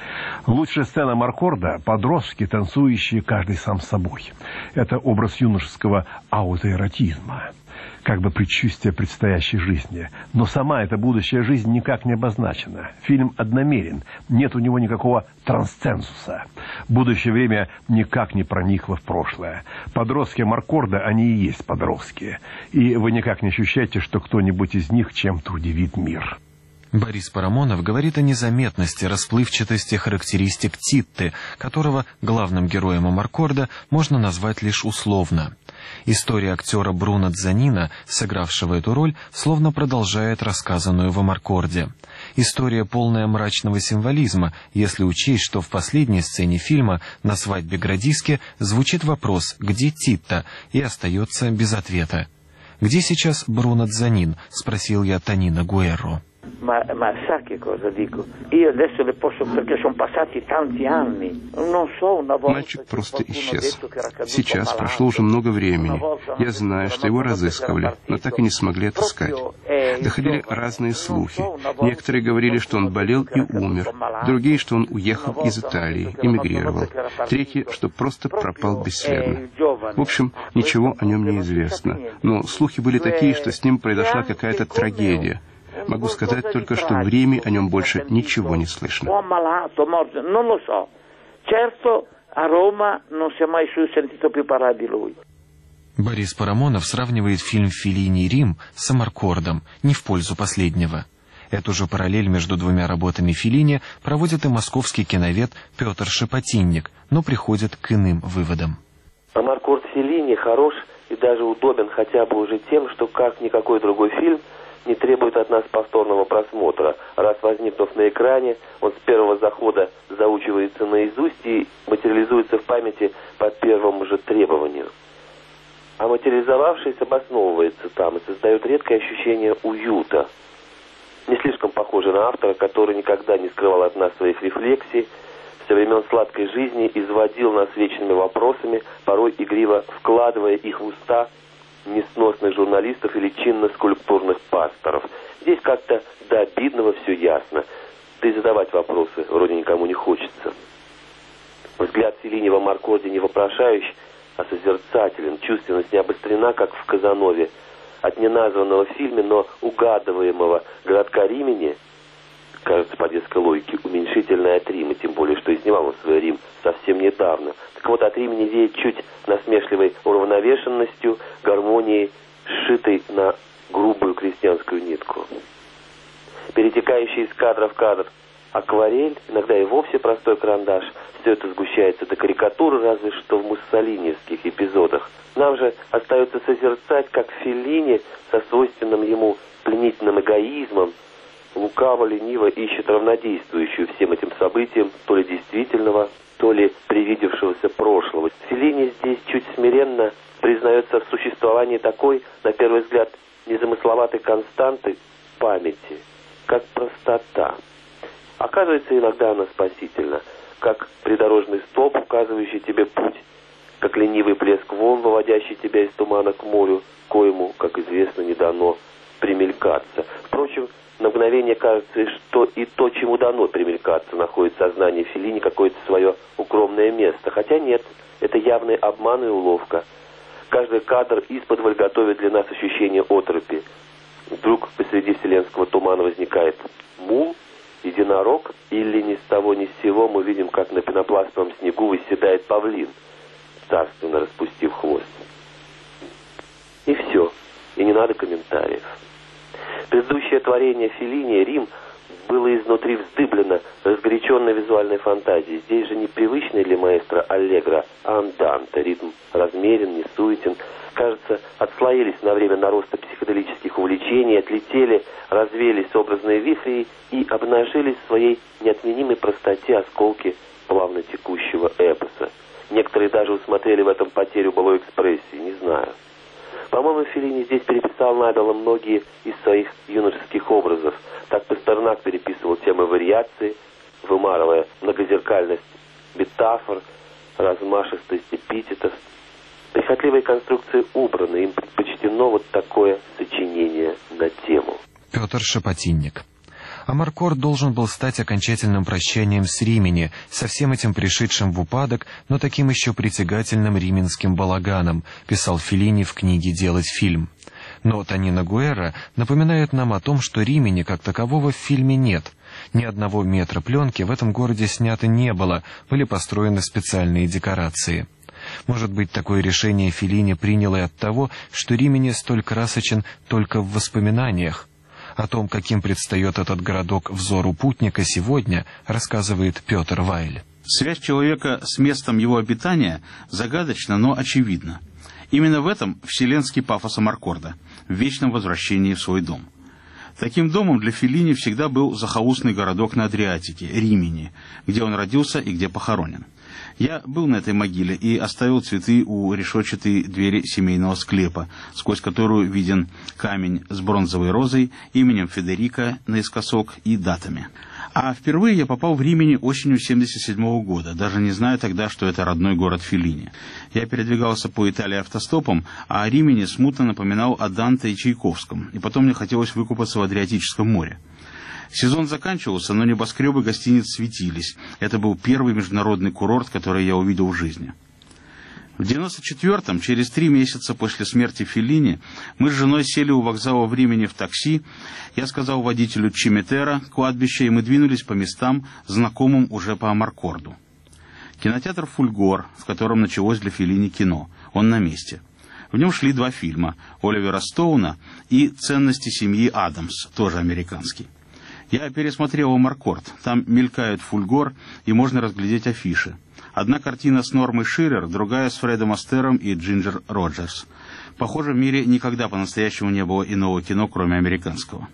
Лучшая сцена Маркорда — подростки, танцующие каждый сам с собой. Это образ юношеского аутоэротизма, как бы предчувствие предстоящей жизни. Но сама эта будущая жизнь никак не обозначена. Фильм одномерен, нет у него никакого трансценсуса. Будущее время никак не проникло в прошлое. Подростки Маркорда, они и есть подростки. И вы никак не ощущаете, что кто-нибудь из них чем-то удивит мир. Борис Парамонов говорит о незаметности, расплывчатости характеристик Титты, которого главным героем Амаркорда можно назвать лишь условно. История актера Бруно Дзанина, сыгравшего эту роль, словно продолжает рассказанную в Амаркорде. История полная мрачного символизма, если учесть, что в последней сцене фильма на свадьбе Градиски звучит вопрос «Где Титта?» и остается без ответа. «Где сейчас Бруно Дзанин?» — спросил я Тонино Гуэрро. Ma, ma sa che cosa dico? Io adesso le posso, perché sono passati tanti anni. Non so, una volta. Мальчик просто исчез. Сейчас прошло уже много времени. Я знаю, что его разыскивали, но так и не смогли отыскать. Доходили разные слухи. Некоторые говорили, что он болел и умер. Другие, что он уехал из Италии, эмигрировал. Третьи, что просто пропал бесследно. В общем, ничего о нем не известно. Но слухи были такие, что с ним произошла какая-то трагедия. Могу сказать только, что в Риме о нем больше ничего не слышно. Борис Парамонов сравнивает фильм Феллини «Рим» с Амаркордом, не в пользу последнего. Эту же параллель между двумя работами Феллини проводит и московский киновед Петр Шепотинник, но приходит к иным выводам. Амаркорд Феллини хорош и даже удобен хотя бы уже тем, что как никакой другой фильм не требует от нас повторного просмотра. Раз возникнув на экране, он с первого захода заучивается наизусть и материализуется в памяти по первому же требованию. А материализовавшись, обосновывается там и создает редкое ощущение уюта. Не слишком похоже на автора, который никогда не скрывал от нас своих рефлексий, со времен сладкой жизни изводил нас вечными вопросами, порой игриво вкладывая их в уста несносных журналистов или чинно-скульптурных пасторов. Здесь как-то до обидного все ясно. Да и задавать вопросы вроде никому не хочется. Взгляд Феллини в Амаркорде не вопрошающий, а созерцателен. Чувственность не обострена, как в Казанове. От неназванного в фильме, но угадываемого городка Римени, кажется, по детской логике, уменьшительное от Рима, тем более, что и снимал он свой Рим совсем недавно. Так вот, от Римени веет чуть насмешливой уравновешенностью, гармонией, сшитой на грубую крестьянскую нитку. Перетекающий из кадра в кадр акварель, иногда и вовсе простой карандаш, все это сгущается до карикатуры, разве что в муссолиниевских эпизодах. Нам же остается созерцать, как Феллини со свойственным ему пленительным эгоизмом лукаво-лениво ищет равнодействующую всем этим событиям то ли действительного, то ли привидевшегося прошлого. Феллини здесь чуть смиренно признается в существовании такой, на первый взгляд, незамысловатой константы памяти, как простота. Оказывается, иногда она спасительна, как придорожный столб, указывающий тебе путь, как ленивый плеск волн, выводящий тебя из тумана к морю, коему, как известно, не дано примелькаться. Впрочем, на мгновение кажется, что и то, чему дано примелькаться, находит в сознании Феллини какое-то свое укромное место. Хотя нет, это явный обман и уловка. Каждый кадр исподволь готовит для нас ощущение отропи. Вдруг посреди вселенского тумана возникает мул, единорог, или ни с того ни с сего мы видим, как на пенопластовом снегу восседает павлин, царственно распустив хвост. И все, и не надо комментариев. Предыдущее творение Феллини «Рим» было изнутри вздыблено разгоряченной визуальной фантазией. Здесь же непривычный для маэстро аллегро, а анданте. Ритм размерен, не суетен. Кажется, отслоились на время нароста психоделических увлечений, отлетели, развеялись образные вихри и обнажились в своей неотменимой простоте осколки плавно текущего эпоса. Некоторые даже усмотрели в этом потерю былой экспрессии, не знаю. По-моему, Феллини здесь переписал надоло многие из своих юношеских образов. Так Пастернак переписывал темы вариации, вымарывая многозеркальность метафор, размашистость эпитетов. Прихотливые конструкции убраны, им предпочтено вот такое сочинение на тему. Петр Шепотинник. Амаркорд должен был стать окончательным прощанием с Римини, со всем этим пришедшим в упадок, но таким еще притягательным риминским балаганом, писал Феллини в книге «Делать фильм». Но Тонино Гуэрра напоминает нам о том, что Римини как такового в фильме нет. Ни одного метра пленки в этом городе снято не было, были построены специальные декорации. Может быть, такое решение Феллини принял и от того, что Римини столь красочен только в воспоминаниях. О том, каким предстает этот городок взору путника сегодня, рассказывает Петр Вайль. Связь человека с местом его обитания загадочна, но очевидна. Именно в этом вселенский пафос Амаркорда, в вечном возвращении в свой дом. Таким домом для Феллини всегда был захолустный городок на Адриатике, Римини, где он родился и где похоронен. Я был на этой могиле и оставил цветы у решетчатой двери семейного склепа, сквозь которую виден камень с бронзовой розой, именем Федерико наискосок и датами. А впервые я попал в Римини осенью семьдесят седьмого года, даже не зная тогда, что это родной город Феллини. Я передвигался по Италии автостопом, а Римини смутно напоминал о Данте и Чайковском, и потом мне хотелось выкупаться в Адриатическом море. Сезон заканчивался, но небоскребы гостиниц светились. Это был первый международный курорт, который я увидел в жизни. В девяносто четвёртом, через три месяца после смерти Феллини, мы с женой сели у вокзала в Римини в такси. Я сказал водителю Чиметера, кладбища, и мы двинулись по местам, знакомым уже по Амаркорду. Кинотеатр «Фульгор», в котором началось для Феллини кино. Он на месте. В нем шли два фильма Оливера Стоуна и «Ценности семьи Адамс», тоже американский. Я пересмотрел Амаркорд. Там мелькают «Фульгор», и можно разглядеть афиши. Одна картина с Нормой Ширер, другая с Фредом Астером и Джинджер Роджерс. Похоже, в мире никогда по-настоящему не было иного кино, кроме американского.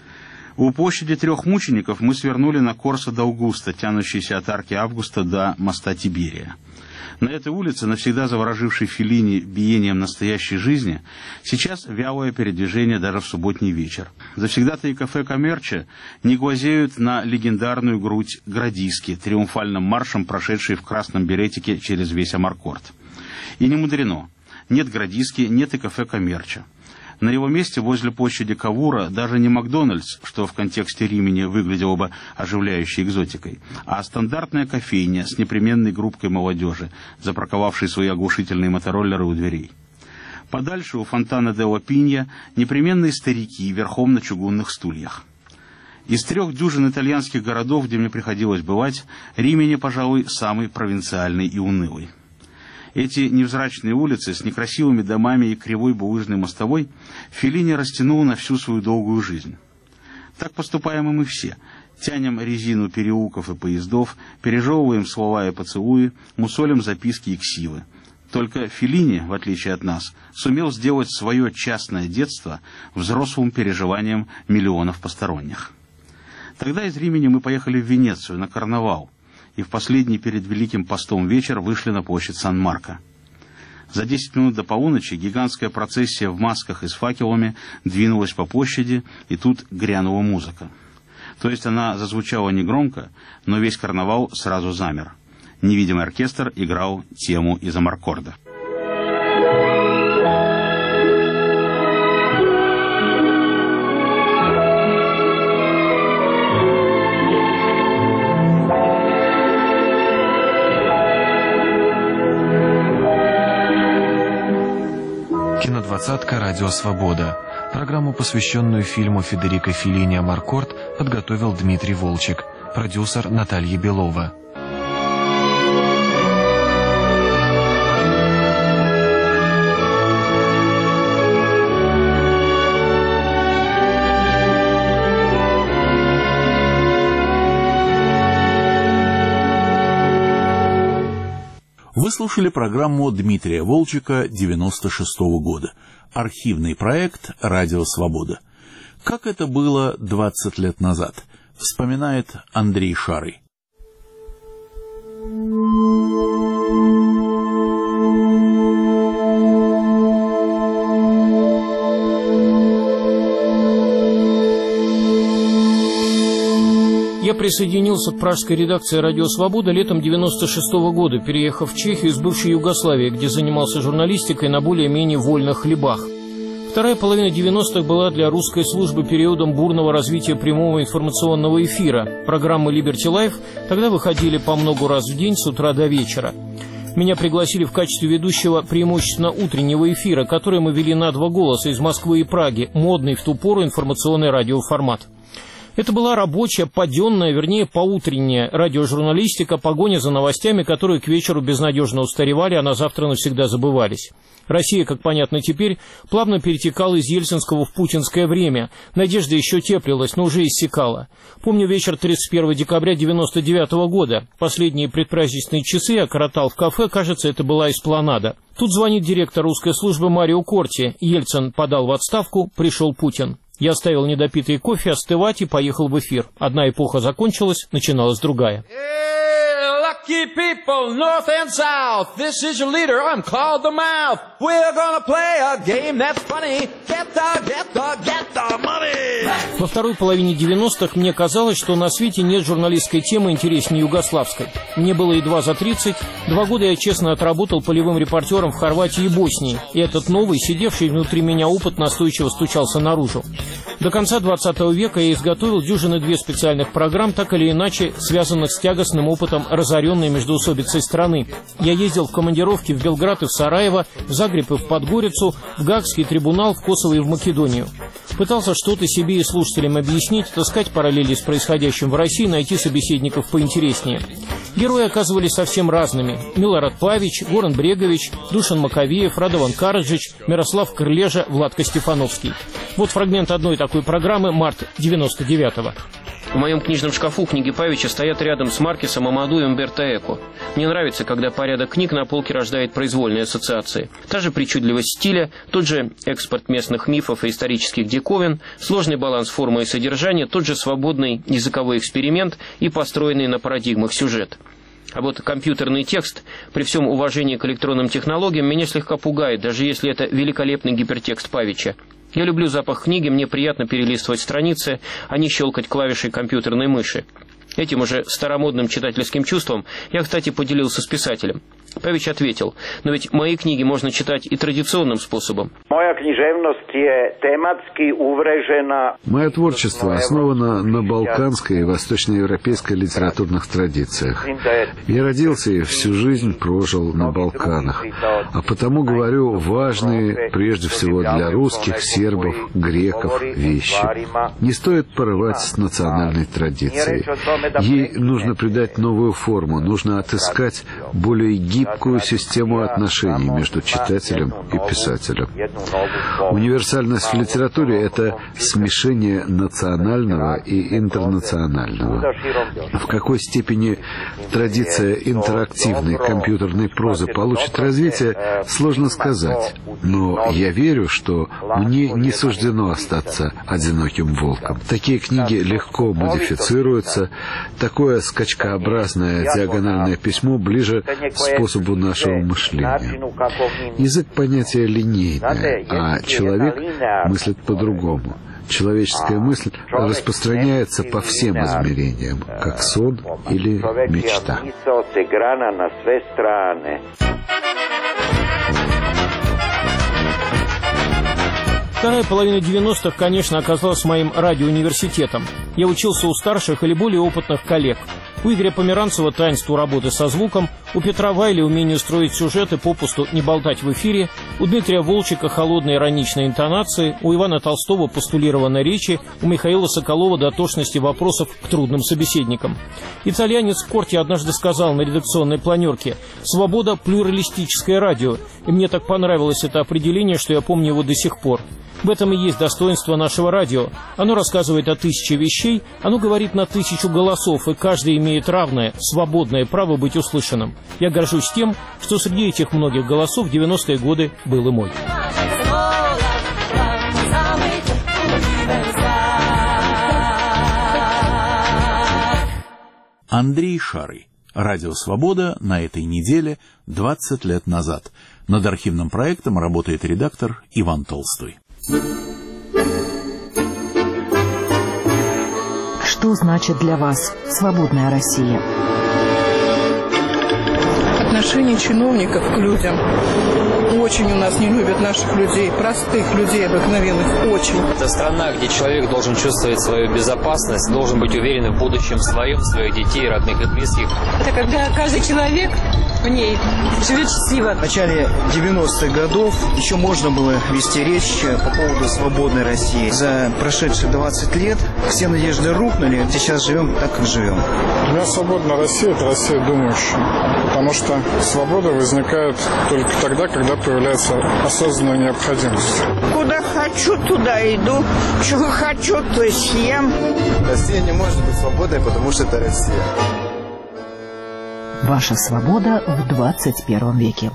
У площади трех мучеников мы свернули на Корсо д'Аугуста, тянущийся от арки Августа до моста Тиберия. На этой улице, навсегда заворожившей Феллини биением настоящей жизни, сейчас вялое передвижение даже в субботний вечер. Завсегдатаи кафе «Коммерча» не глазеют на легендарную грудь Градиски, триумфальным маршем прошедшей в красном беретике через весь Амаркорд. И не мудрено. Нет Градиски, нет и кафе «Коммерча». На его месте возле площади Кавура даже не Макдональдс, что в контексте Римини выглядело бы оживляющей экзотикой, а стандартная кофейня с непременной группкой молодежи, запарковавшей свои оглушительные мотороллеры у дверей. Подальше у фонтана де ла Пинья непременные старики верхом на чугунных стульях. Из трех дюжин итальянских городов, где мне приходилось бывать, Римини, пожалуй, самый провинциальный и унылый. Эти невзрачные улицы с некрасивыми домами и кривой булыжной мостовой Феллини растянул на всю свою долгую жизнь. Так поступаем и мы все. Тянем резину переулков и поездов, пережевываем слова и поцелуи, мусолим записки и ксивы. Только Феллини, в отличие от нас, сумел сделать свое частное детство взрослым переживанием миллионов посторонних. Тогда из Римини мы поехали в Венецию на карнавал, и в последний перед Великим постом вечер вышли на площадь Сан-Марко. За десять минут до полуночи гигантская процессия в масках и с факелами двинулась по площади, и тут грянула музыка. То есть она зазвучала негромко, но весь карнавал сразу замер. Невидимый оркестр играл тему из Амаркорда. Кинодвадцатка «Радио Свобода». Программу, посвященную фильму Федерико Феллини «Амаркорд», подготовил Дмитрий Волчек, продюсер Наталья Белова. Вы слушали программу Дмитрия Волчека девяносто шестого года. Архивный проект «Радио Свобода». Как это было двадцать лет назад, вспоминает Андрей Шарый. Я присоединился к пражской редакции «Радио Свобода» летом девяносто шестого года, переехав в Чехию из бывшей Югославии, где занимался журналистикой на более-менее вольных хлебах. В Вторая половина девяностых была для русской службы периодом бурного развития прямого информационного эфира. Программы Liberty Life тогда выходили по много раз в день с утра до вечера. Меня пригласили в качестве ведущего преимущественно утреннего эфира, который мы вели на два голоса из Москвы и Праги, модный в ту пору информационный радиоформат. Это была рабочая, паденная, вернее, поутренняя радиожурналистика, погоня за новостями, которые к вечеру безнадежно устаревали, а на завтра навсегда забывались. Россия, как понятно теперь, плавно перетекала из ельцинского в путинское время. Надежда еще теплилась, но уже иссякала. Помню вечер тридцать первого декабря девяносто девятого года. Последние предпраздничные часы я коротал в кафе, кажется, это была эспланада. Тут звонит директор русской службы Марио Корти. Ельцин подал в отставку, пришел Путин. Я оставил недопитый кофе остывать и поехал в эфир. Одна эпоха закончилась, начиналась другая. Lucky people, north and south, this is your leader, I'm called the Mouth. We're gonna play a game that's funny. Get the, get the, get the money. Во второй половине девяностых мне казалось, что на свете нет журналистской темы интереснее югославской. Мне было едва за тридцать. Два года я честно отработал полевым репортером в Хорватии и Боснии. И этот новый, сидевший внутри меня опыт настойчиво стучался наружу. До конца двадцатого века я изготовил дюжины две специальных программ, так или иначе связанных с тягостным опытом разоренной междоусобицей страны. Я ездил в командировки в Белград и в Сараево, в Загреб и в Подгорицу, в Гаагский трибунал, в Косово и в Македонию. Пытался что-то себе и слушателям объяснить, таскать параллели с происходящим в России, найти собеседников поинтереснее. Герои оказывались совсем разными. Милорад Павич, Горан Брегович, Душан Маковеев, Радован Караджич, Мирослав Крылежа, Владко Стефановский. Вот фрагмент одной такой программы, март девяносто девятого. В моем книжном шкафу книги Павича стоят рядом с Маркесом, Амаду и Умберто Эко. Мне нравится, когда порядок книг на полке рождает произвольные ассоциации. Та же причудливость стиля, тот же экспорт местных мифов и исторических диковин, сложный баланс формы и содержания, тот же свободный языковой эксперимент и построенный на парадигмах сюжет. А вот компьютерный текст, при всем уважении к электронным технологиям, меня слегка пугает, даже если это великолепный гипертекст Павича. Я люблю запах книги, мне приятно перелистывать страницы, а не щелкать клавишей компьютерной мыши. Этим уже старомодным читательским чувством я, кстати, поделился с писателем. Павич ответил: но ведь мои книги можно читать и традиционным способом. Моя книжевность тематски уврежена. Мое творчество основано на балканской и восточноевропейской литературных традициях. Я родился и всю жизнь прожил на Балканах, а потому говорю важные, прежде всего для русских, сербов, греков, вещи. Не стоит порывать с национальной традицией. Ей нужно придать новую форму, нужно отыскать более гибкую систему отношений между читателем и писателем. Универсальность в литературе — это смешение национального и интернационального. В какой степени традиция интерактивной компьютерной прозы получит развитие, сложно сказать. Но я верю, что мне не суждено остаться одиноким волком. Такие книги легко модифицируются. Такое скачкообразное диагональное письмо ближе к способу нашего мышления. Язык — понятие линейное, а человек мыслит по-другому. Человеческая мысль распространяется по всем измерениям, как сон или мечта. Вторая половина девяностых, конечно, оказалась моим радиоуниверситетом. Я учился у старших или более опытных коллег. У Игоря Померанцева таинству работы со звуком, у Петра Вайли умению строить сюжеты, попусту не болтать в эфире, у Дмитрия Волчика холодной ироничной интонации, у Ивана Толстого постулированной речи, у Михаила Соколова дотошности вопросов к трудным собеседникам. Итальянец Корти однажды сказал на редакционной планерке: «Свобода – плюралистическое радио», и мне так понравилось это определение, что я помню его до сих пор. В этом и есть достоинство нашего радио. Оно рассказывает о тысяче вещей, оно говорит на тысячу голосов, и каждый имеет равное, свободное право быть услышанным. Я горжусь тем, что среди этих многих голосов в девяностые годы был и мой. Андрей Шарый. Радио «Свобода» на этой неделе двадцать лет назад. Над архивным проектом работает редактор Иван Толстой. Что значит для вас свободная Россия? отношение чиновников к людям. Очень у нас не любят наших людей, простых людей обыкновенных, очень. Это страна, где человек должен чувствовать свою безопасность, должен быть уверен в будущем своем, своих детей, родных и близких. Это когда каждый человек в ней живет счастливо. В начале девяностых годов еще можно было вести речь по поводу свободной России. За прошедшие двадцать лет все надежды рухнули. Сейчас живем так, как живем. Для меня свободная Россия – это Россия думающая. Потому что свобода возникает только тогда, когда появляется осознанная необходимость. Куда хочу, туда иду. Чего хочу, то и съем. Россия не может быть свободной, потому что это Россия. Ваша свобода в двадцать первом веке.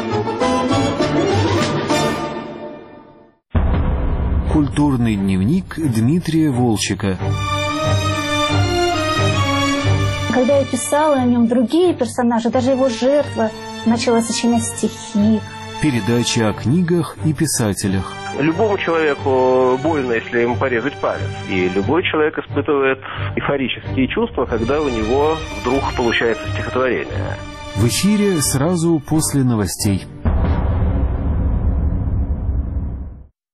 Культурный дневник Дмитрия Волчека. Когда я писала о нем, другие персонажи, даже его жертва, начала сочинять стихи. Передача о книгах и писателях. Любому человеку больно, если ему порезать палец. И любой человек испытывает эйфорические чувства, когда у него вдруг получается стихотворение. В эфире сразу после новостей.